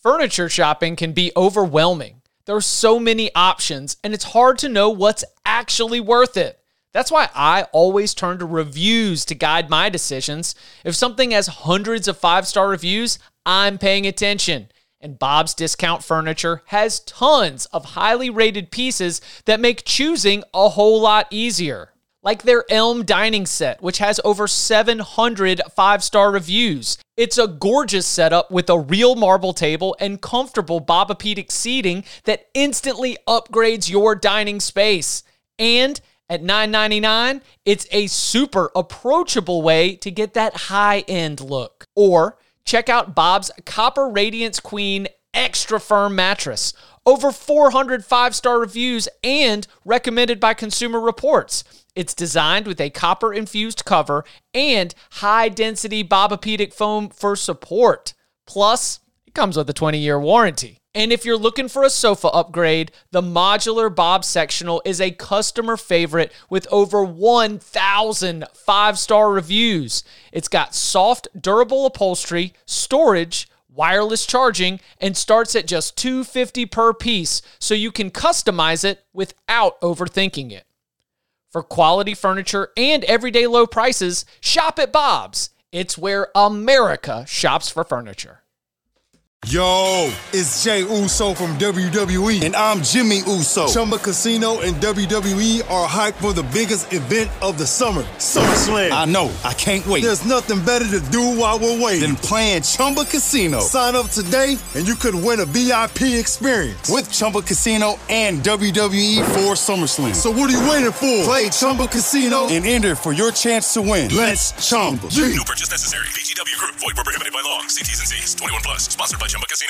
Furniture shopping can be overwhelming. There are so many options, and it's hard to know what's actually worth it. That's why I always turn to reviews to guide my decisions. If something has hundreds of 5-star reviews, I'm paying attention. And Bob's Discount Furniture has tons of highly rated pieces that make choosing a whole lot easier. Like their Elm dining set, which has over 700 5-star reviews. It's a gorgeous setup with a real marble table and comfortable Bobapedic seating that instantly upgrades your dining space. And at $9.99, it's a super approachable way to get that high-end look. Or check out Bob's Copper Radiance Queen Extra Firm Mattress. Over 400 5-star reviews and recommended by Consumer Reports. It's designed with a copper-infused cover and high-density Bobapedic foam for support. Plus, it comes with a 20-year warranty. And if you're looking for a sofa upgrade, the modular Bob Sectional is a customer favorite with over 1,000 5-star reviews. It's got soft, durable upholstery, storage, wireless charging, and starts at just $250 per piece, so you can customize it without overthinking it. For quality furniture and everyday low prices, shop at Bob's. It's where America shops for furniture. Yo, it's Jay Uso from WWE, and I'm Jimmy Uso. Chumba Casino and WWE are hyped for the biggest event of the summer, SummerSlam. I know, I can't wait. There's nothing better to do while we're waiting than playing Chumba Casino. Sign up today, and you could win a VIP experience with Chumba Casino and WWE for SummerSlam. So what are you waiting for? Play Chumba Casino and enter for your chance to win. Let's Chumba. No purchase necessary. VGW Group. Void where prohibited by law. See T's and C's. 21 plus. Sponsored by Chumba Casino.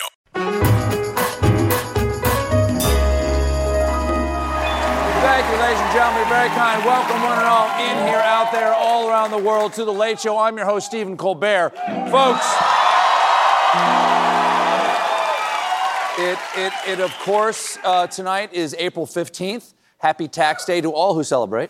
Thank you, ladies and gentlemen. Very kind. Welcome, one and all, in here, out there, all around the world, to The Late Show. I'm your host, Stephen Colbert. Folks, it of course, tonight is April 15th. Happy Tax Day to all who celebrate.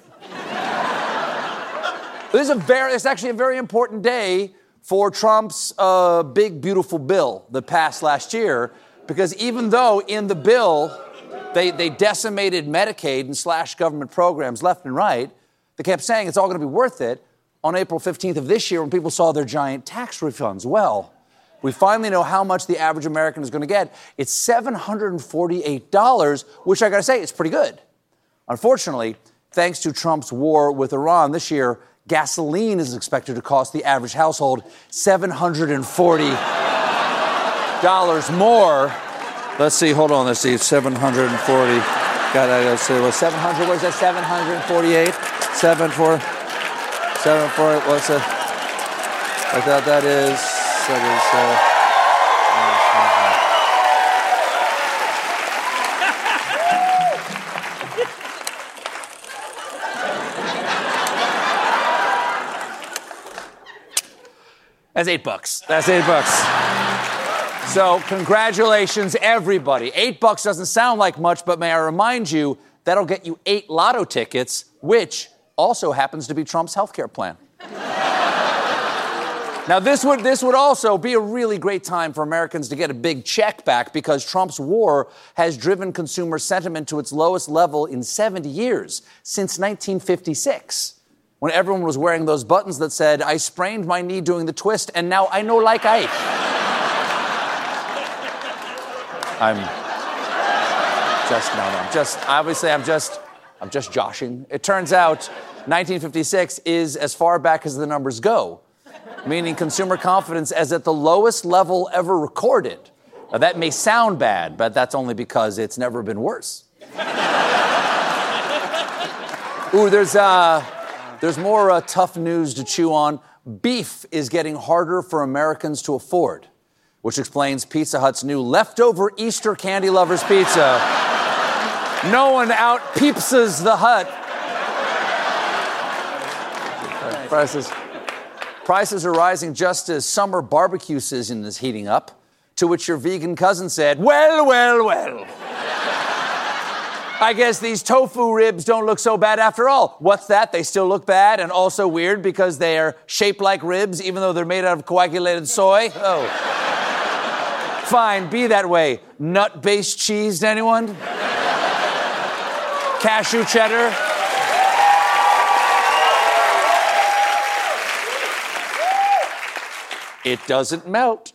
It's actually a very important day for Trump's big, beautiful bill that passed last year, because even though in the bill they decimated Medicaid and slashed government programs left and right, they kept saying it's all going to be worth it on April 15th of this year when people saw their giant tax refunds. Well, we finally know how much the average American is going to get. It's $748, which I got to say is pretty good. Unfortunately, thanks to Trump's war with Iran this year, gasoline is expected to cost the average household $740 more. Let's see, hold on, let's see, 740. Let's see, what's 700? Where's that? 748? 740, what's that? I thought that is. That's $8. That's $8. So congratulations, everybody. $8 doesn't sound like much, but may I remind you, that'll get you 8 lotto tickets, which also happens to be Trump's healthcare plan. Now, this would also be a really great time for Americans to get a big check back, because Trump's war has driven consumer sentiment to its lowest level in 70 years, since 1956. When everyone was wearing those buttons that said, "I sprained my knee doing the twist, and now I know like Ike." I'm just joshing. It turns out 1956 is as far back as the numbers go, meaning consumer confidence is at the lowest level ever recorded. Now, that may sound bad, but that's only because it's never been worse. Ooh, there's more tough news to chew on. Beef is getting harder for Americans to afford, which explains Pizza Hut's new leftover Easter candy lovers pizza. No one out-peepses the Hut. Prices are rising just as summer barbecue season is heating up, to which your vegan cousin said, well. I guess these tofu ribs don't look so bad after all. What's that? They still look bad and also weird because they are shaped like ribs, even though they're made out of coagulated soy? Oh. Fine, be that way. Nut-based cheese to anyone? Cashew cheddar? It doesn't melt.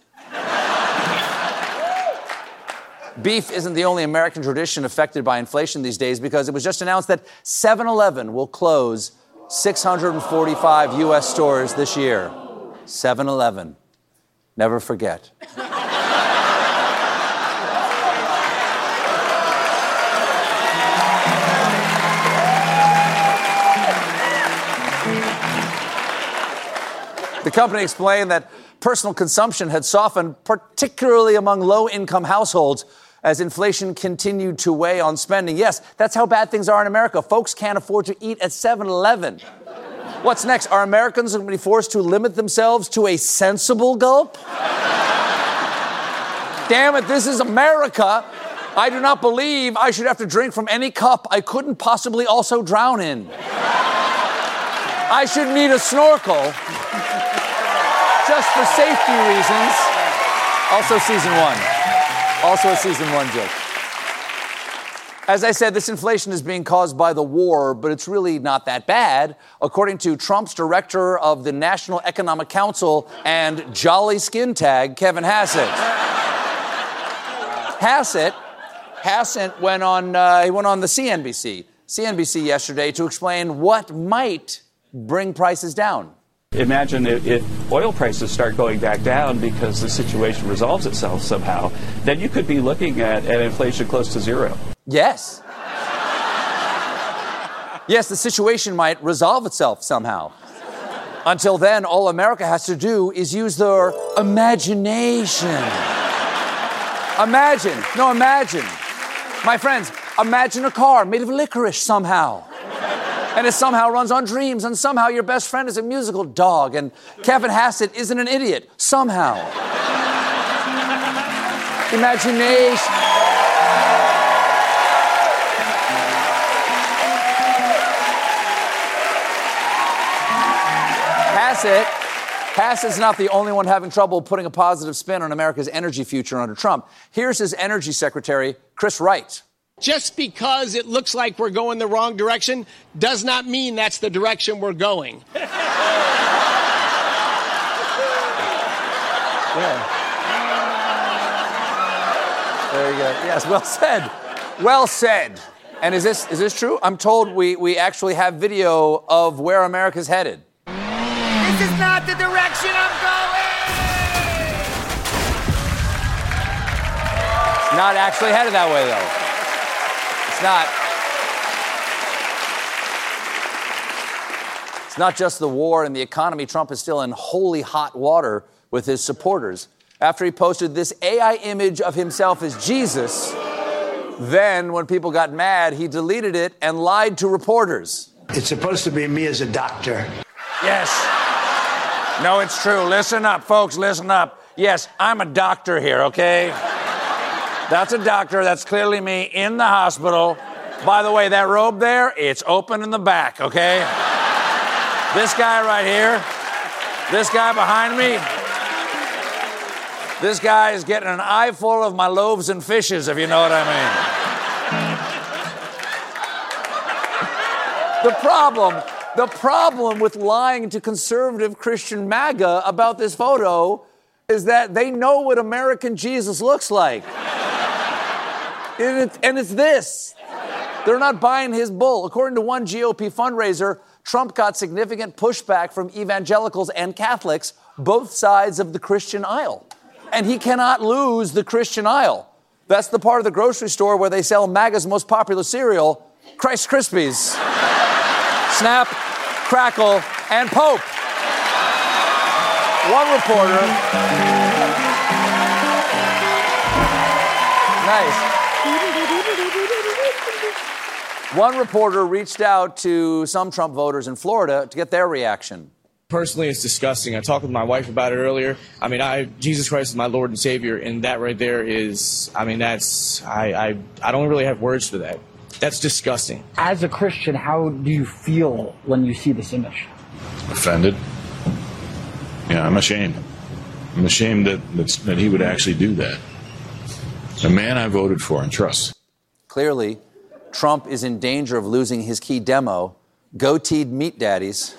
Beef isn't the only American tradition affected by inflation these days, because it was just announced that 7-Eleven will close 645 U.S. stores this year. 7-Eleven. Never forget. The company explained that personal consumption had softened, particularly among low-income households, as inflation continued to weigh on spending. Yes, that's how bad things are in America. Folks can't afford to eat at 7-Eleven. What's next? Are Americans going to be forced to limit themselves to a sensible gulp? Damn it, this is America. I do not believe I should have to drink from any cup I couldn't possibly also drown in. I should need a snorkel. Just for safety reasons. Also season 1. Also a season 1 joke. As I said, this inflation is being caused by the war, but it's really not that bad, according to Trump's director of the National Economic Council and jolly skin tag, Kevin Hassett. Hassett went on the CNBC yesterday to explain what might bring prices down. Imagine if oil prices start going back down because the situation resolves itself somehow, then you could be looking at inflation close to zero. Yes. Yes, the situation might resolve itself somehow. Until then, all America has to do is use their imagination. Imagine. My friends, imagine a car made of licorice somehow. And it somehow runs on dreams, and somehow your best friend is a musical dog, and Kevin Hassett isn't an idiot. Somehow. Imagination. Hassett's not the only one having trouble putting a positive spin on America's energy future under Trump. Here's his energy secretary, Chris Wright. Just because it looks like we're going the wrong direction does not mean that's the direction we're going. Yeah. There you go. Yes, well said. Well said. And is this true? I'm told we actually have video of where America's headed. This is not the direction I'm going! It's not actually headed that way, though. It's not just the war and the economy. Trump is still in holy hot water with his supporters after he posted this AI image of himself as Jesus. Then, when people got mad, he deleted it and lied to reporters. It's supposed to be me as a doctor. Yes. No, it's true. Listen up, folks. Listen up. Yes, I'm a doctor here, okay? That's a doctor. That's clearly me in the hospital. By the way, that robe there, it's open in the back, okay? This guy right here, this guy behind me, this guy is getting an eyeful of my loaves and fishes, if you know what I mean. The problem with lying to conservative Christian MAGA about this photo is that they know what American Jesus looks like. And it's this. They're not buying his bull. According to one GOP fundraiser, Trump got significant pushback from evangelicals and Catholics, both sides of the Christian aisle. And he cannot lose the Christian aisle. That's the part of the grocery store where they sell MAGA's most popular cereal, Rice Krispies. Snap, crackle, and Pope. One reporter... Nice. One reporter reached out to some Trump voters in Florida to get their reaction. Personally, it's disgusting. I talked with my wife about it earlier. I mean, Jesus Christ is my Lord and Savior, and that right there is, I mean, that's, I don't really have words for that. That's disgusting. As a Christian, how do you feel when you see this image? Offended. Yeah, I'm ashamed. I'm ashamed that he would actually do that. The man I voted for and trust. Clearly, Trump is in danger of losing his key demo, goateed meat daddies.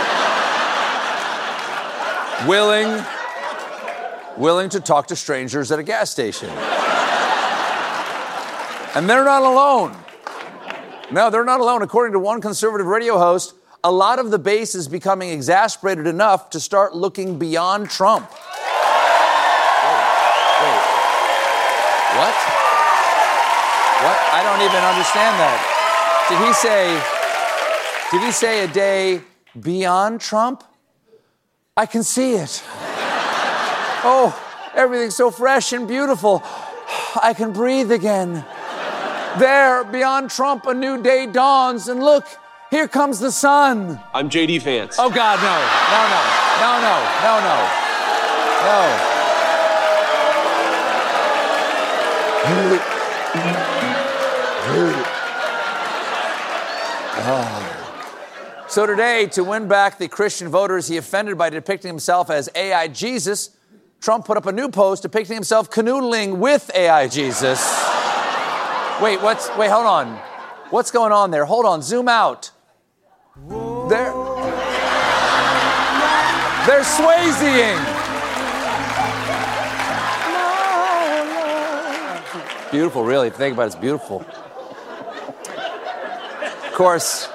willing to talk to strangers at a gas station. And they're not alone. No, they're not alone. According to one conservative radio host, a lot of the base is becoming exasperated enough to start looking beyond Trump. Wait. What? I don't even understand that. Did he say a day beyond Trump? I can see it. Oh, everything's so fresh and beautiful. I can breathe again. There, beyond Trump, a new day dawns, and look, here comes the sun. I'm J.D. Vance. Oh, God, no. So today, to win back the Christian voters he offended by depicting himself as AI Jesus, Trump put up a new post depicting himself canoodling with AI Jesus. Wait, hold on. What's going on there? Hold on, zoom out. They're Swayzeing. Beautiful, really. If you think about it, it's beautiful. Of course,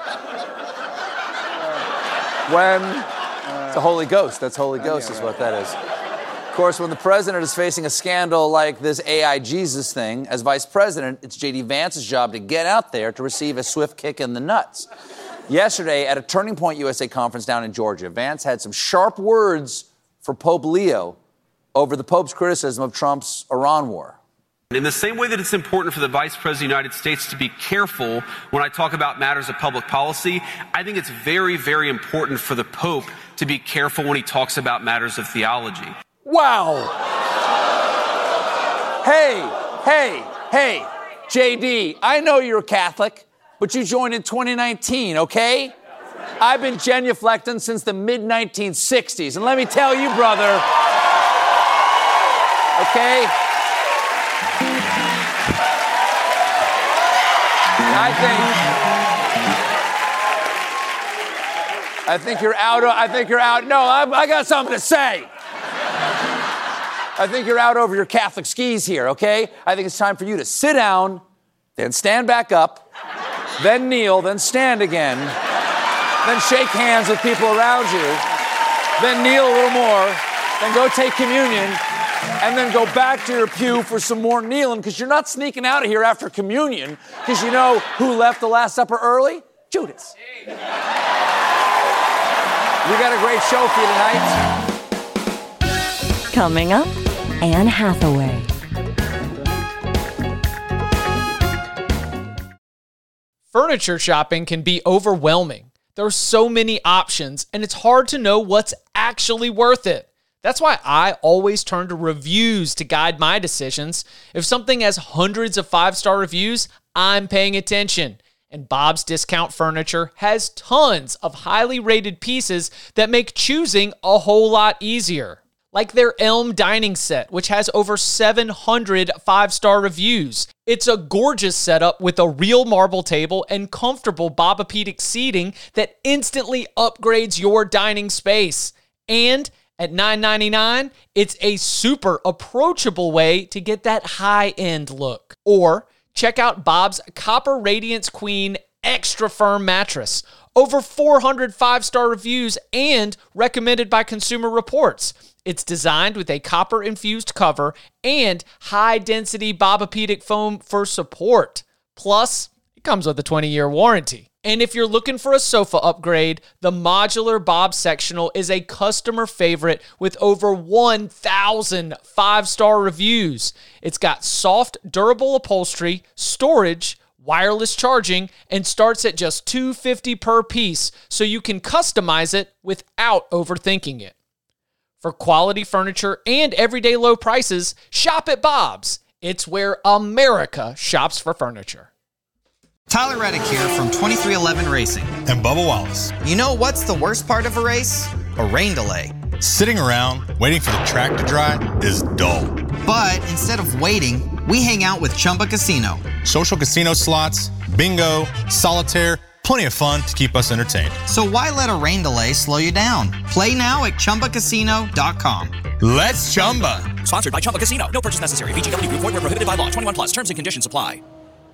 when it's the Holy Ghost, that's Holy Ghost is what that is. Of course, when the president is facing a scandal like this AI Jesus thing, as vice president, it's J.D. Vance's job to get out there to receive a swift kick in the nuts. Yesterday, at a Turning Point USA conference down in Georgia, Vance had some sharp words for Pope Leo over the Pope's criticism of Trump's Iran war. In the same way that it's important for the Vice President of the United States to be careful when I talk about matters of public policy, I think it's very, very important for the Pope to be careful when he talks about matters of theology. Wow. Hey, JD, I know you're a Catholic, but you joined in 2019, okay? I've been genuflecting since the mid-1960s, and let me tell you, brother, okay? I think you're out. No, I got something to say. I think you're out over your Catholic skis here, okay? I think it's time for you to sit down, then stand back up, then kneel, then stand again, then shake hands with people around you, then kneel a little more, then go take communion, and then go back to your pew for some more kneeling, because you're not sneaking out of here after communion, because you know who left the Last Supper early? Judas. We got a great show for you tonight. Coming up, Anne Hathaway. Furniture shopping can be overwhelming. There are so many options, and it's hard to know what's actually worth it. That's why I always turn to reviews to guide my decisions. If something has hundreds of 5-star reviews, I'm paying attention. And Bob's Discount Furniture has tons of highly rated pieces that make choosing a whole lot easier. Like their Elm dining set, which has over 700 5-star reviews. It's a gorgeous setup with a real marble table and comfortable Bob-O-Pedic seating that instantly upgrades your dining space. And at $9.99, it's a super approachable way to get that high-end look. Or check out Bob's Copper Radiance Queen Extra Firm Mattress. Over 400 5-star reviews and recommended by Consumer Reports. It's designed with a copper-infused cover and high-density Bob-O-Pedic foam for support. Plus, it comes with a 20-year warranty. And if you're looking for a sofa upgrade, the modular Bob Sectional is a customer favorite with over 1,000 5-star reviews. It's got soft, durable upholstery, storage, wireless charging, and starts at just $250 per piece, so you can customize it without overthinking it. For quality furniture and everyday low prices, shop at Bob's. It's where America shops for furniture. Tyler Reddick here from 2311 Racing. And Bubba Wallace. You know what's the worst part of a race? A rain delay. Sitting around waiting for the track to dry is dull. But instead of waiting, We hang out with Chumba Casino. Social casino slots, bingo, solitaire, plenty of fun to keep us entertained. So why let a rain delay slow you down? Play now at ChumbaCasino.com. Let's Chumba. Sponsored by Chumba Casino. No purchase necessary. VGW Group. Void where prohibited by law. 21 plus. Terms and conditions apply.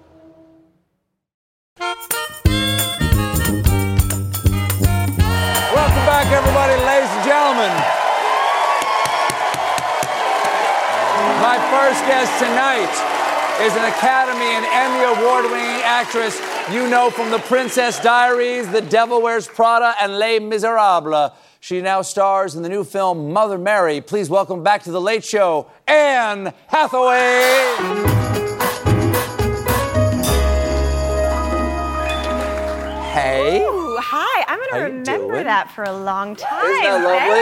Welcome back, everybody, ladies and gentlemen. My first guest tonight is an Academy and Emmy Award-winning actress you know from The Princess Diaries, The Devil Wears Prada, and Les Miserables. She now stars in the new film Mother Mary. Please welcome back to The Late Show, Anne Hathaway. Hey. Ooh, hi. I'm going to remember that for a long time. Isn't that lovely?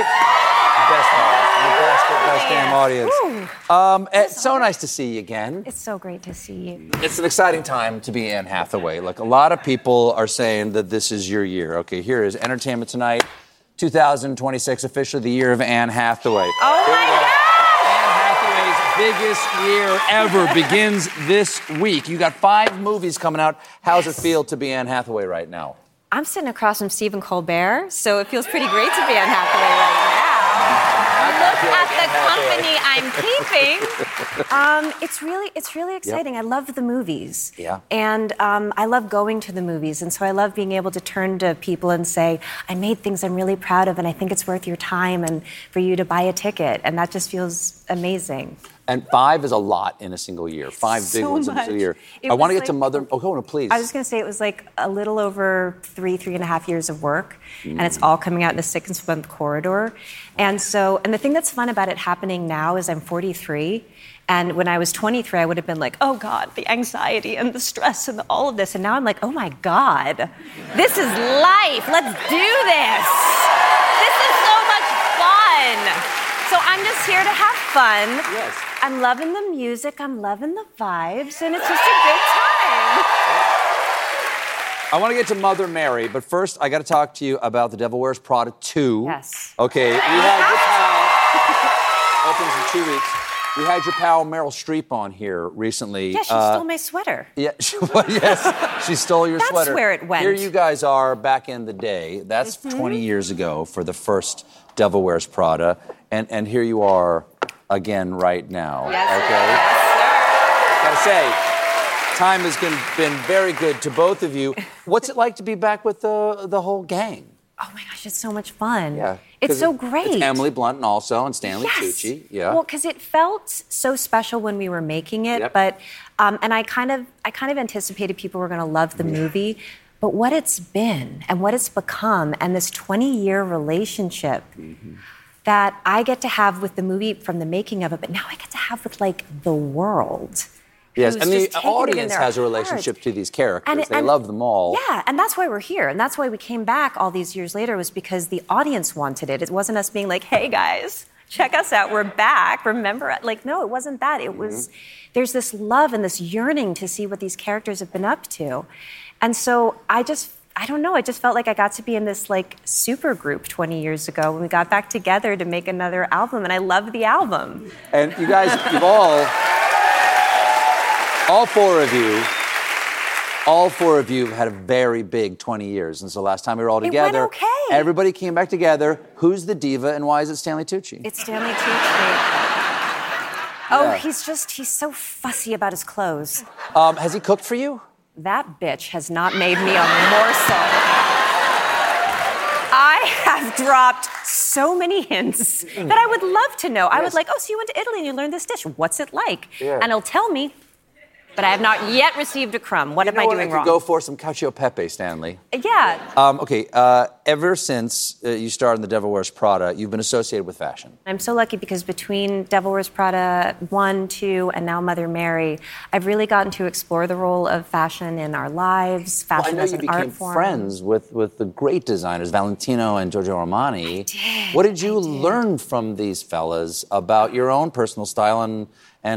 Best damn audience. It's so nice to see you again. It's so great to see you. It's an exciting time to be Anne Hathaway. Like, a lot of people are saying that this is your year. Okay, here is Entertainment Tonight, 2026, officially the year of Anne Hathaway. Oh, my Anne God! Hathaway's biggest year ever begins this week. You got 5 movies coming out. How's it feel to be Anne Hathaway right now? I'm sitting across from Stephen Colbert, so it feels pretty great to be Anne Hathaway right now. Look at the company I'm keeping. It's really exciting. Yep. I love the movies. Yeah. And I love going to the movies, and so I love being able to turn to people and say, I made things I'm really proud of, and I think it's worth your time and for you to buy a ticket, and that just feels amazing. And 5 is a lot in a single year. 5 big ones in a single year. I want to get to Mother... Oh, go on, please. I was just going to say it was like a little over 3.5 years of work, and it's all coming out in the 6-month corridor. And the thing that's fun about it happening now is I'm 43, and when I was 23, I would have been like, oh, God, the anxiety and the stress and all of this. And now I'm like, oh, my God, this is life. Let's do this. This is so much fun. So I'm just here to have fun. Yes. I'm loving the music. I'm loving the vibes. And it's just a good time. I want to get to Mother Mary, but first I got to talk to you about The Devil Wears Prada 2. Yes. Okay, we had your pal, opens in 2 weeks. We had your pal Meryl Streep on here recently. Yeah, she stole my sweater. Yeah, yes, she stole your sweater. That's where it went. Here you guys are back in the day. That's 20 years ago for the first Devil Wears Prada. And here you are again right now. Yes, okay? Yes, sir. Gotta say, time has been very good to both of you. What's it like to be back with the whole gang? Oh my gosh, it's so much fun. Yeah. It's so great. It's Emily Blunt and Stanley Tucci. Yeah. Well, because it felt so special when we were making it, but and I kind of anticipated people were going to love the movie, but what it's been and what it's become, and this 20-year relationship that I get to have with the movie from the making of it, but now I get to have with like the world. Yes, and the audience has a relationship to these characters. They love them all. Yeah, and that's why we're here. And that's why we came back all these years later, was because the audience wanted it. It wasn't us being like, hey, guys, check us out. We're back. Remember? Like, no, it wasn't that. It was, there's this love and this yearning to see what these characters have been up to. And so I don't know, I just felt like I got to be in this like super group 20 years ago when we got back together to make another album, and I love the album. And you guys, you've all 4 of you had a very big 20 years. And so last time we were all together, it went okay. Everybody came back together. Who's the diva and why is it Stanley Tucci? It's Stanley Tucci. Oh, he's so fussy about his clothes. Has he cooked for you? That bitch has not made me a morsel. I have dropped so many hints that I would love to know. I was like, oh, so you went to Italy and you learned this dish. What's it like? Yeah. And he'll tell me, but I have not yet received a crumb. What am I doing wrong? Go for some cacio e pepe, Stanley. Yeah. Ever since you starred in The Devil Wears Prada, you've been associated with fashion. I'm so lucky because between Devil Wears Prada 1, 2, and now Mother Mary, I've really gotten to explore the role of fashion in our lives, fashion as an art form. I know you became friends with the great designers, Valentino and Giorgio Armani. I did. What did you learn from these fellas about your own personal style and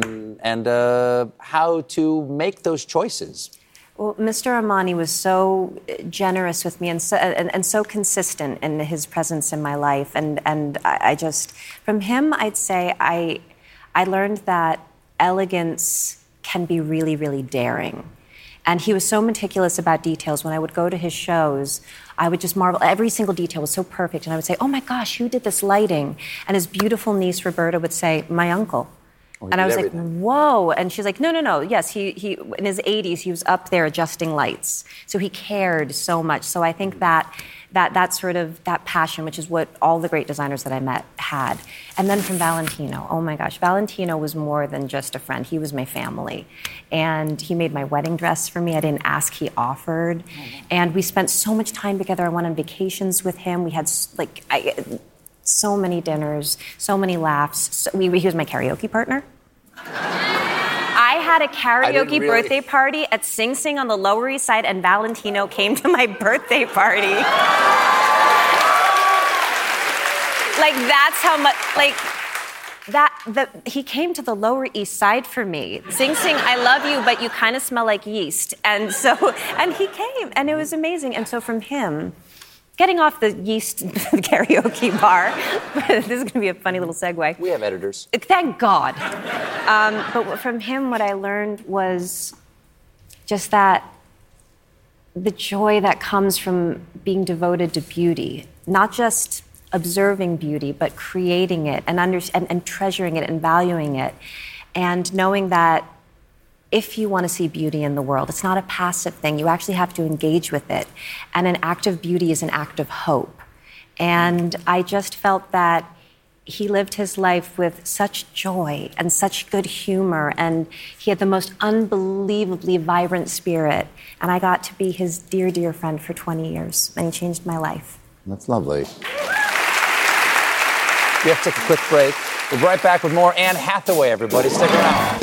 how to make those choices? Well, Mr. Armani was so generous with me and so consistent in his presence in my life. And I just, from him, I'd say I learned that elegance can be really, really daring. And he was so meticulous about details. When I would go to his shows, I would just marvel. Every single detail was so perfect. And I would say, oh my gosh, who did this lighting? And his beautiful niece, Roberta, would say, my uncle. And I was like, whoa. And she's like, no. Yes, he in his 80s, he was up there adjusting lights. So he cared so much. So I think that sort of, that passion, which is what all the great designers that I met had. And then from Valentino, oh my gosh, Valentino was more than just a friend. He was my family. And he made my wedding dress for me. I didn't ask, he offered. And we spent so much time together. I went on vacations with him. We had so many dinners, so many laughs. He was my karaoke partner. I had a karaoke birthday party at Sing Sing on the Lower East Side, and Valentino came to my birthday party. That's how much, he came to the Lower East Side for me. Sing Sing, I love you, but you kind of smell like yeast. And he came, and it was amazing. And so from him, getting off the yeast karaoke bar, this is going to be a funny little segue. We have editors. Thank God. But from him, what I learned was just that the joy that comes from being devoted to beauty, not just observing beauty, but creating it and treasuring it and valuing it, and knowing that if you want to see beauty in the world, it's not a passive thing. You actually have to engage with it. And an act of beauty is an act of hope. And I just felt that he lived his life with such joy and such good humor, and he had the most unbelievably vibrant spirit. And I got to be his dear, dear friend for 20 years, and he changed my life. That's lovely. We have to take a quick break. We'll be right back with more Anne Hathaway, everybody. Stick around.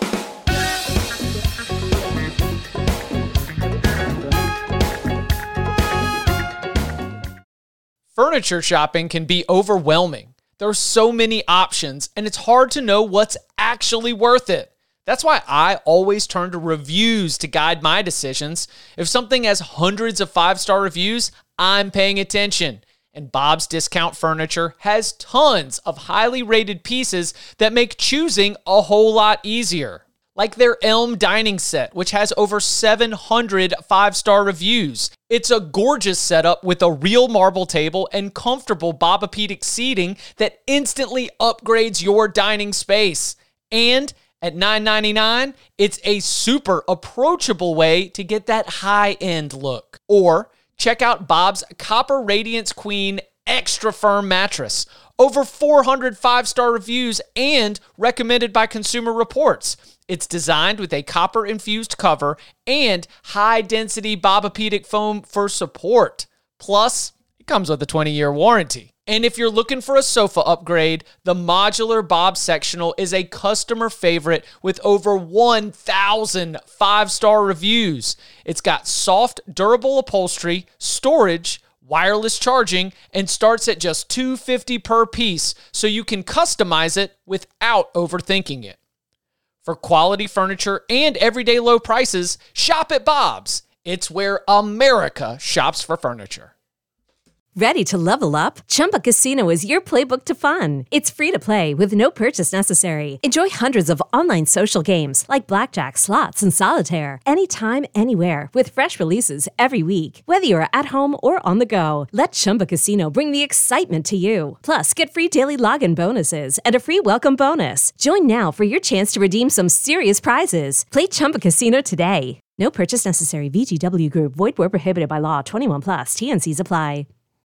Furniture shopping can be overwhelming. There are so many options, and it's hard to know what's actually worth it. That's why I always turn to reviews to guide my decisions. If something has hundreds of 5-star reviews, I'm paying attention. And Bob's Discount Furniture has tons of highly rated pieces that make choosing a whole lot easier. Like their Elm dining set, which has over 700 5-star reviews. It's a gorgeous setup with a real marble table and comfortable Bob-O-Pedic seating that instantly upgrades your dining space. And at $9.99, it's a super approachable way to get that high-end look. Or check out Bob's Copper Radiance Queen Extra Firm Mattress. Over 400 5-star reviews and recommended by Consumer Reports. It's designed with a copper-infused cover and high-density Bob-O-Pedic foam for support. Plus, it comes with a 20-year warranty. And if you're looking for a sofa upgrade, the modular Bob Sectional is a customer favorite with over 1,000 5-star reviews. It's got soft, durable upholstery, storage, wireless charging, and starts at just $250 per piece, so you can customize it without overthinking it. For quality furniture and everyday low prices, shop at Bob's. It's where America shops for furniture. Ready to level up? Chumba Casino is your playbook to fun. It's free to play with no purchase necessary. Enjoy hundreds of online social games like blackjack, slots, and solitaire anytime, anywhere with fresh releases every week. Whether you're at home or on the go, let Chumba Casino bring the excitement to you. Plus, get free daily login bonuses and a free welcome bonus. Join now for your chance to redeem some serious prizes. Play Chumba Casino today. No purchase necessary. VGW Group. Void where prohibited by law. 21+. TNCs apply.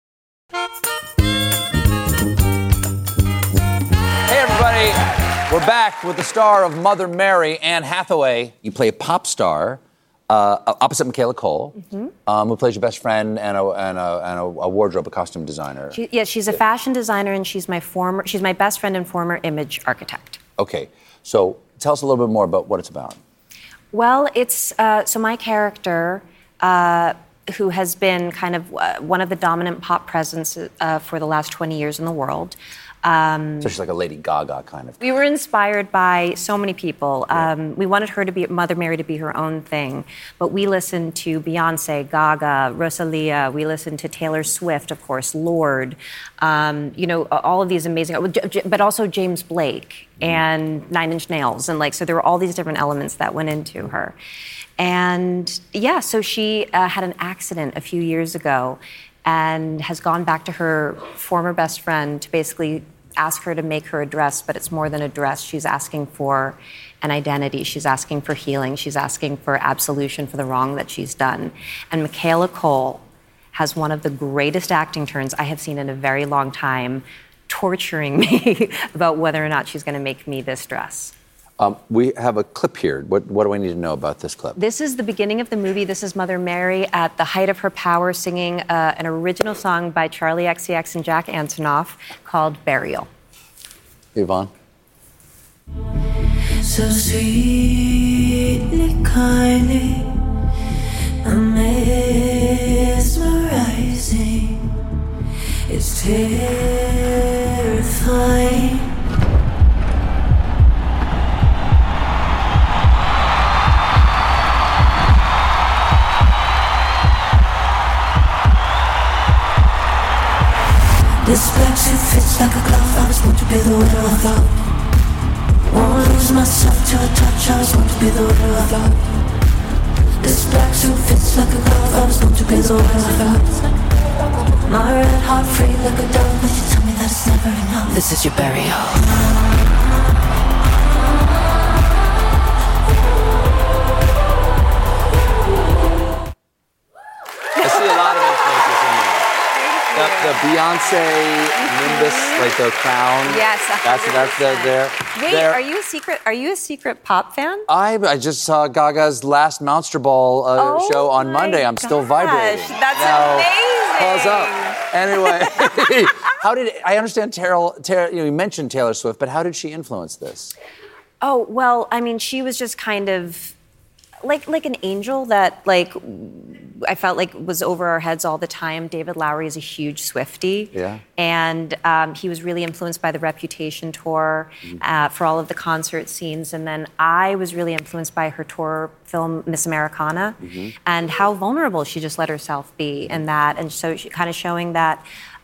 Hey, everybody. We're back with the star of Mother Mary, Anne Hathaway. You play a pop star opposite Michaela Cole, who plays your best friend and a wardrobe, a costume designer. She's a fashion designer, and she's my best friend and former image architect. Okay. So tell us a little bit more about what it's about. Well, it's so my character, who has been kind of one of the dominant pop presence for the last 20 years in the world, So she's like a Lady Gaga kind of. We were inspired by so many people. We wanted her to be, Mother Mary to be her own thing. But we listened to Beyonce, Gaga, Rosalia. We listened to Taylor Swift, of course, Lorde. All of these amazing, but also James Blake and Nine Inch Nails. And so there were all these different elements that went into her. And so she had an accident a few years ago and has gone back to her former best friend to basically ask her to make her a dress, but it's more than a dress. She's asking for an identity. She's asking for healing. She's asking for absolution for the wrong that she's done. And Michaela Coel has one of the greatest acting turns I have seen in a very long time, torturing me about whether or not she's going to make me this dress. We have a clip here. What do I need to know about this clip? This is the beginning of the movie. This is Mother Mary at the height of her power singing an original song by Charlie XCX and Jack Antonoff called Burial. Yvonne? So sweetly, kindly, mesmerizing. It's terrifying. This black suit fits like a glove. I was born to be the winner of love. Won't lose myself to a touch. I was born to be the winner of love. This black suit fits like a glove. I was born to be the winner of love. My red heart free like a dove. But you tell me that it's never enough. This is your burial. I see a lot of influences in there. The Beyonce Nimbus, like the crown. Yes, that's there. Wait, there. Are you a secret pop fan? I just saw Gaga's last Monster Ball show on Monday. I'm still vibrating. That's amazing. Pause up. Anyway, how did I understand Taylor? You mentioned Taylor Swift, but how did she influence this? Oh well, I mean, she was just kind of like an angel that I felt like was over our heads all the time. David Lowery is a huge Swiftie. Yeah. And he was really influenced by the Reputation tour for all of the concert scenes. And then I was really influenced by her tour film, Miss Americana, and how vulnerable she just let herself be in that. And so she kind of showing that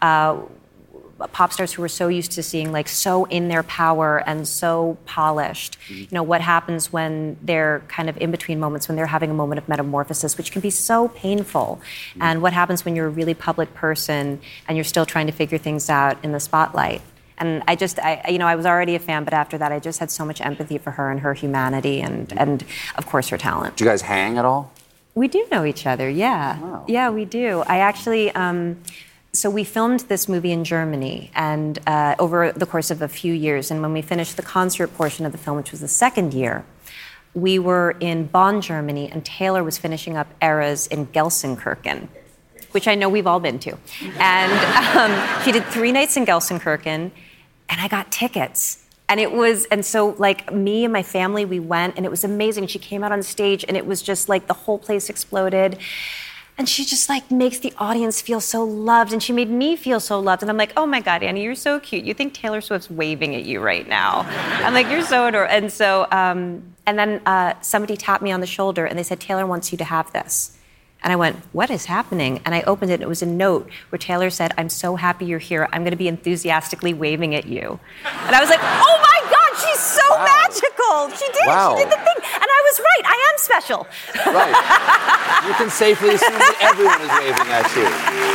pop stars who were so used to seeing so in their power and so polished, what happens when they're kind of in between moments, when they're having a moment of metamorphosis, which can be so painful, and what happens when you're a really public person and you're still trying to figure things out in the spotlight. And I was already a fan, but after that I just had so much empathy for her and her humanity and of course her talent. Do you guys hang at all? We do know each other, yeah. Wow. Yeah, we do. I actually So we filmed this movie in Germany and over the course of a few years. And when we finished the concert portion of the film, which was the second year, we were in Bonn, Germany, and Taylor was finishing up Eras in Gelsenkirchen, which I know we've all been to. And she did 3 nights in Gelsenkirchen, and I got tickets. And so me and my family, we went, and it was amazing. She came out on stage, and it was just the whole place exploded. And she just makes the audience feel so loved, and she made me feel so loved. And I'm like, oh my God, Annie, you're so cute. You think Taylor Swift's waving at you right now? I'm like, you're so adorable. And so, and then somebody tapped me on the shoulder, and they said, Taylor wants you to have this. And I went, what is happening? And I opened it, and it was a note where Taylor said, I'm so happy you're here. I'm going to be enthusiastically waving at you. And I was like, oh my God, she's so magical. She did it. She did the thing. And I was right. I am special. Right. You can safely assume that everyone is waving at you.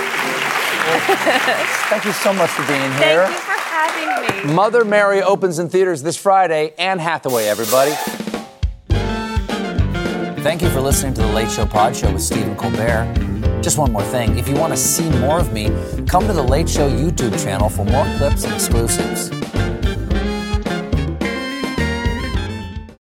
Thank you so much for being here. Thank you for having me. Mother Mary opens in theaters this Friday. Anne Hathaway, everybody. Thank you for listening to The Late Show Pod Show with Stephen Colbert. Just one more thing. If you want to see more of me, come to The Late Show YouTube channel for more clips and exclusives.